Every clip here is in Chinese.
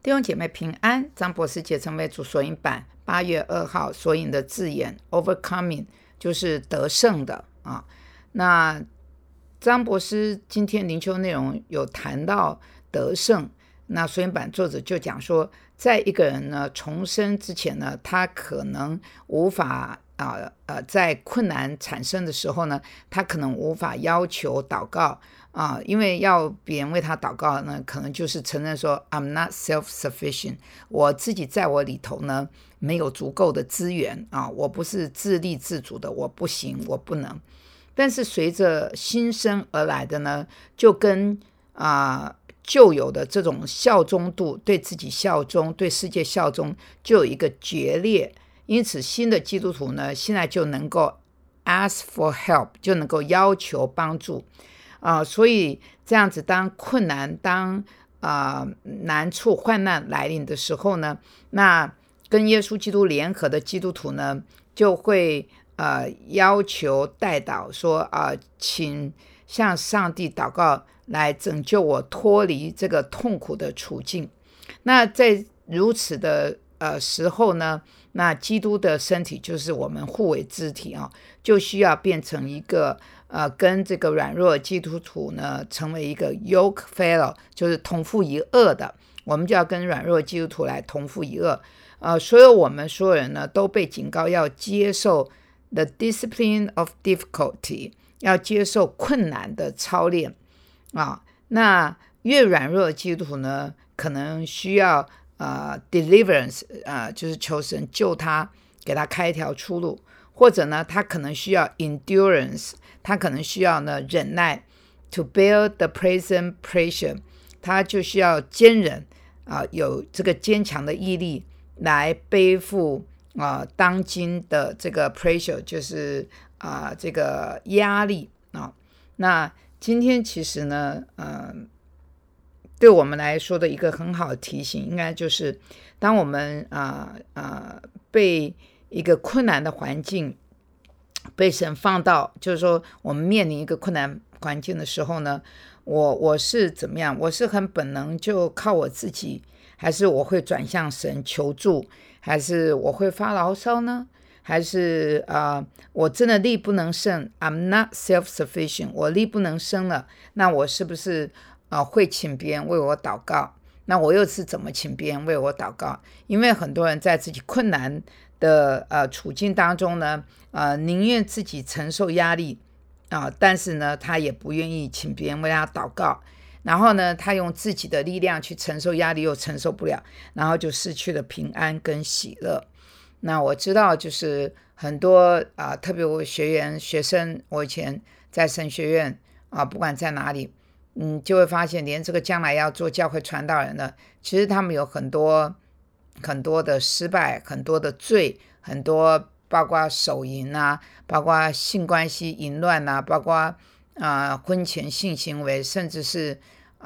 弟兄姐妹平安，张博士解成为主索引版8月2号索引的字眼 overcoming 就是得胜的啊。那张博士今天灵修内容有谈到得胜，那索引版作者就讲说，在一个人呢重生之前呢，他可能无法在困难产生的时候呢，他可能无法要求祷告因为要别人为他祷告呢，可能就是承认说 I'm not self-sufficient， 我自己在我里头呢没有足够的资源我不是自立自主的，我不行，我不能。但是随着新生而来的呢，就跟旧有的这种效忠度，对自己效忠，对世界效忠，就有一个决裂。因此新的基督徒呢，现在就能够 ask for help， 就能够要求帮助所以这样子，当困难，当难处患难来临的时候呢，那跟耶稣基督联合的基督徒呢，就会要求代祷说请向上帝祷告来拯救我脱离这个痛苦的处境。那在如此的时候呢，那基督的身体就是我们互为肢体就需要变成一个跟这个软弱的基督徒呢成为一个 yoke fellow， 就是同负一轭的。我们就要跟软弱的基督徒来同负一轭我们所有人呢都被警告要接受 the discipline of difficulty， 要接受困难的操练那越软弱的基督徒呢，可能需要deliverance就是求神救他，给他开一条出路，或者呢他可能需要 endurance， 他可能需要呢忍耐 to bear the present pressure， 他就需要坚忍有这个坚强的毅力来背负当今的这个 pressure， 就是这个压力那今天其实呢对我们来说的一个很好的提醒，应该就是当我们被一个困难的环境被神放到，就是说我们面临一个困难环境的时候呢，我是怎么样？我是很本能就靠我自己，还是我会转向神求助，还是我会发牢骚呢？还是我真的力不能胜 I'm not self-sufficient， 我力不能胜了，那我是不是会请别人为我祷告？那我又是怎么请别人为我祷告？因为很多人在自己困难的处境当中呢宁愿自己承受压力但是呢他也不愿意请别人为他祷告，然后呢他用自己的力量去承受压力又承受不了，然后就失去了平安跟喜乐。那我知道就是很多特别我学生，我以前在神学院不管在哪里就会发现连这个将来要做教会传道人的，其实他们有很多很多的失败，很多的罪，很多包括手淫包括性关系淫乱包括婚前性行为，甚至是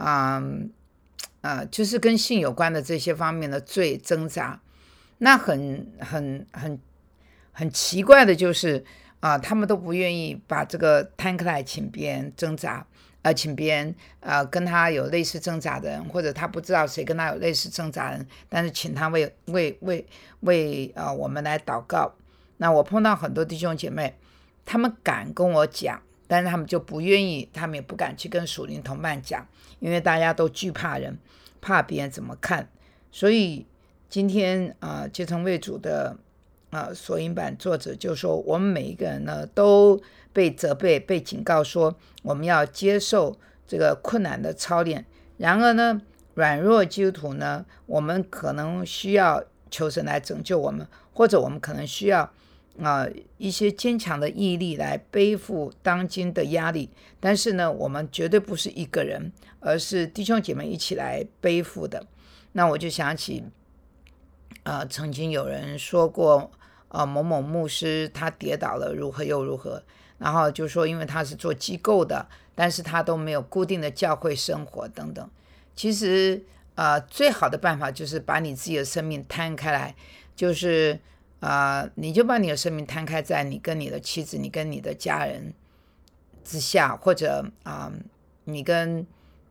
就是跟性有关的这些方面的罪挣扎。那很奇怪的就是他们都不愿意把这个摊开来请别人挣扎请别人跟他有类似挣扎的人，或者他不知道谁跟他有类似挣扎的人，但是请他为我们来祷告。那我碰到很多弟兄姐妹，他们敢跟我讲，但是他们就不愿意，他们也不敢去跟属灵同伴讲，因为大家都惧怕人，怕别人怎么看。所以今天结成为主的索引版作者就说，我们每一个人呢都被责备，被警告说我们要接受这个困难的操练。然而呢软弱基督徒呢，我们可能需要求神来拯救我们，或者我们可能需要一些坚强的毅力来背负当今的压力。但是呢我们绝对不是一个人，而是弟兄姐妹一起来背负的。那我就想起曾经有人说过某某牧师他跌倒了如何又如何，然后就说因为他是做机构的，但是他都没有固定的教会生活等等。其实最好的办法就是把你自己的生命摊开来，就是你就把你的生命摊开在你跟你的妻子，你跟你的家人之下，或者你跟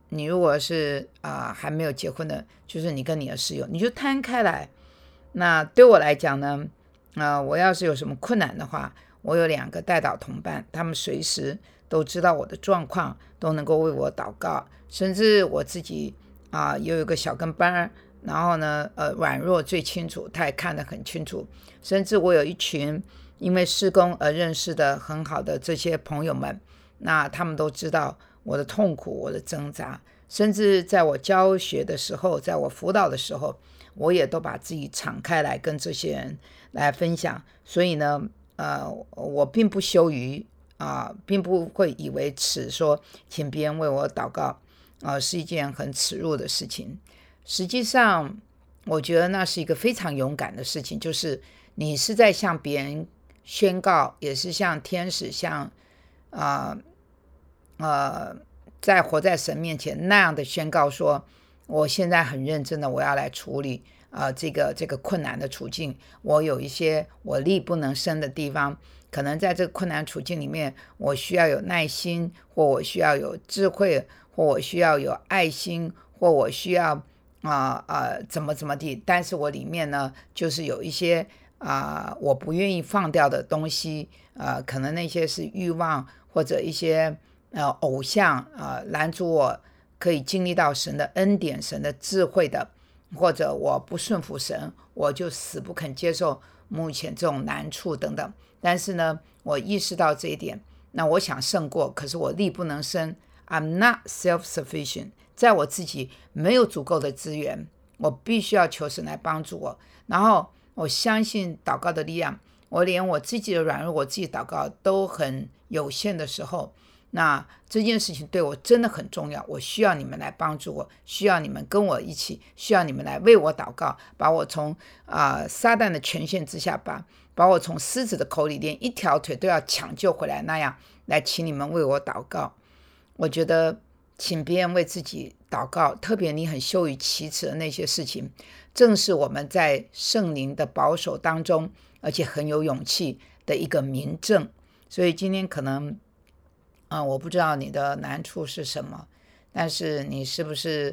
你如果是还没有结婚的，就是你跟你的室友，你就摊开来。那对我来讲呢，我要是有什么困难的话，我有2个代祷同伴，他们随时都知道我的状况，都能够为我祷告。甚至我自己也有一个小跟班，然后呢软弱最清楚，他也看得很清楚。甚至我有一群因为事工而认识的很好的这些朋友们，那他们都知道我的痛苦，我的挣扎。甚至在我教学的时候，在我辅导的时候，我也都把自己敞开来跟这些人来分享。所以呢我并不羞于并不会以为耻，说请别人为我祷告是一件很耻辱的事情。实际上我觉得那是一个非常勇敢的事情，就是你是在向别人宣告，也是像天使，像在活在神面前那样的宣告，说我现在很认真的，我要来处理这个困难的处境。我有一些我力不能胜的地方，可能在这个困难处境里面，我需要有耐心，或我需要有智慧，或我需要有爱心，或我需要怎么地。但是我里面呢，就是有一些我不愿意放掉的东西，可能那些是欲望，或者一些偶像拦阻我可以经历到神的恩典，神的智慧的，或者我不顺服神，我就死不肯接受目前这种难处等等。但是呢，我意识到这一点，那我想胜过，可是我力不能胜。 I'm not self-sufficient， 在我自己没有足够的资源，我必须要求神来帮助我。然后我相信祷告的力量，我连我自己的软弱，我自己祷告都很有限的时候，那这件事情对我真的很重要，我需要你们来帮助我，需要你们跟我一起，需要你们来为我祷告，把我从撒旦的权限之下，把我从狮子的口里连一条腿都要抢救回来那样来，请你们为我祷告。我觉得请别人为自己祷告，特别你很羞于启齿的那些事情，正是我们在圣灵的保守当中，而且很有勇气的一个明证。所以今天可能我不知道你的难处是什么，但是你是不是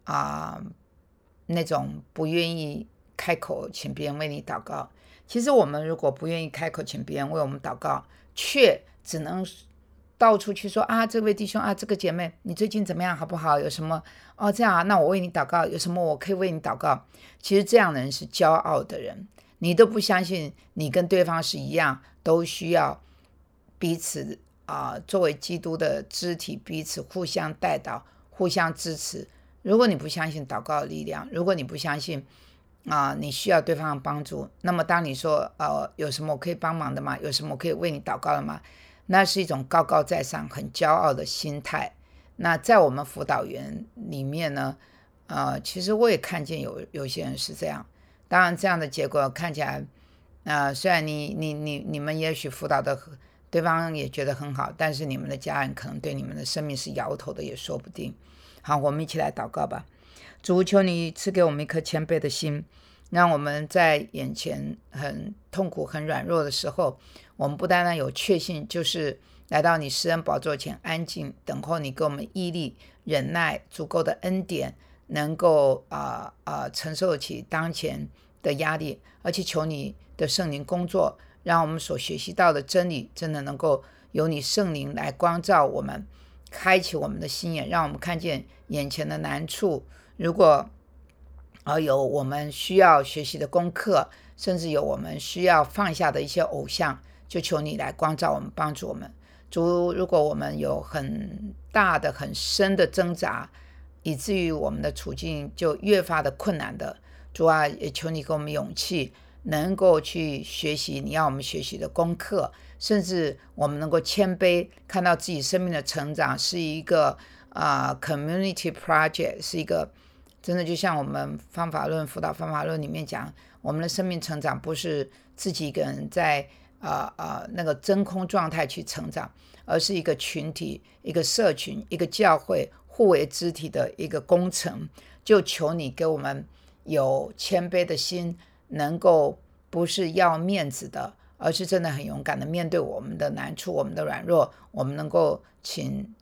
那种不愿意开口请别人为你祷告？其实我们如果不愿意开口请别人为我们祷告，却只能到处去说这位弟兄这个姐妹，你最近怎么样，好不好？有什么这样那我为你祷告，有什么我可以为你祷告？其实这样的人是骄傲的人，你都不相信你跟对方是一样，都需要彼此作为基督的肢体，彼此互相代祷，互相支持。如果你不相信祷告的力量，如果你不相信你需要对方的帮助，那么当你说有什么我可以帮忙的吗？有什么我可以为你祷告的吗？那是一种高高在上很骄傲的心态。那在我们辅导员里面呢其实我也看见有些人是这样。当然这样的结果看起来虽然你们也许辅导的对方也觉得很好，但是你们的家人可能对你们的生命是摇头的也说不定。好，我们一起来祷告吧。主，求你赐给我们一颗谦卑的心，让我们在眼前很痛苦很软弱的时候，我们不单单有确信，就是来到你施恩宝座前安静等候你给我们毅力忍耐足够的恩典，能够承受起当前的压力，而且求你的圣灵工作，让我们所学习到的真理真的能够由你圣灵来光照我们，开启我们的心眼，让我们看见眼前的难处。如果有我们需要学习的功课，甚至有我们需要放下的一些偶像，就求你来光照我们，帮助我们。主，如果我们有很大的很深的挣扎，以至于我们的处境就越发的困难的，主也求你给我们勇气，能够去学习你要我们学习的功课，甚至我们能够谦卑，看到自己生命的成长是一个community project， 是一个真的就像我们方法论辅导方法论里面讲，我们的生命成长不是自己一个人在那个真空状态去成长，而是一个群体，一个社群，一个教会互为肢体的一个工程。就求你给我们有谦卑的心，能够不是要面子的，而是真的很勇敢的面对我们的难处，我们的软弱，我们能够请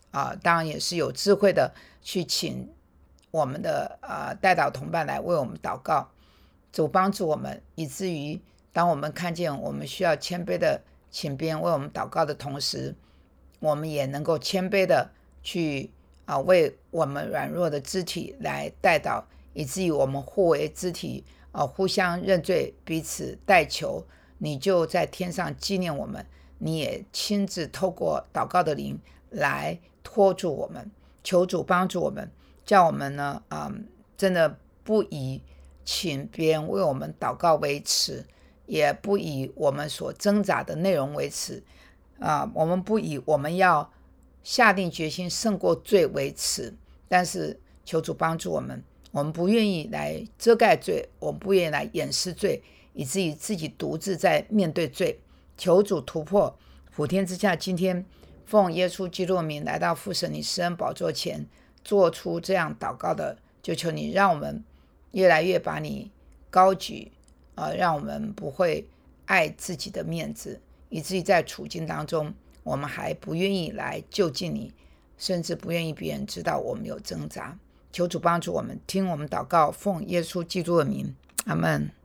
当然也是有智慧的去请我们的代祷同伴来为我们祷告。主帮助我们，以至于当我们看见我们需要谦卑的请别人为我们祷告的同时，我们也能够谦卑的去为我们软弱的肢体来代祷，以至于我们互为肢体互相认罪，彼此代求。你就在天上纪念我们，你也亲自透过祷告的灵来托住我们。求主帮助我们，叫我们呢真的不以请别人为我们祷告为耻，也不以我们所挣扎的内容为耻，我们不以我们要下定决心胜过罪为耻。但是求主帮助我们，我们不愿意来遮盖罪，我们不愿意来掩饰罪，以至于自己独自在面对罪。求主突破。普天之下，今天奉耶稣基督的名来到父神你施恩宝座前，做出这样祷告的，就求你让我们越来越把你高举，让我们不会爱自己的面子，以至于在处境当中我们还不愿意来就近你，甚至不愿意别人知道我们有挣扎。求主帮助我们，听我们祷告，奉耶稣基督的名，阿们。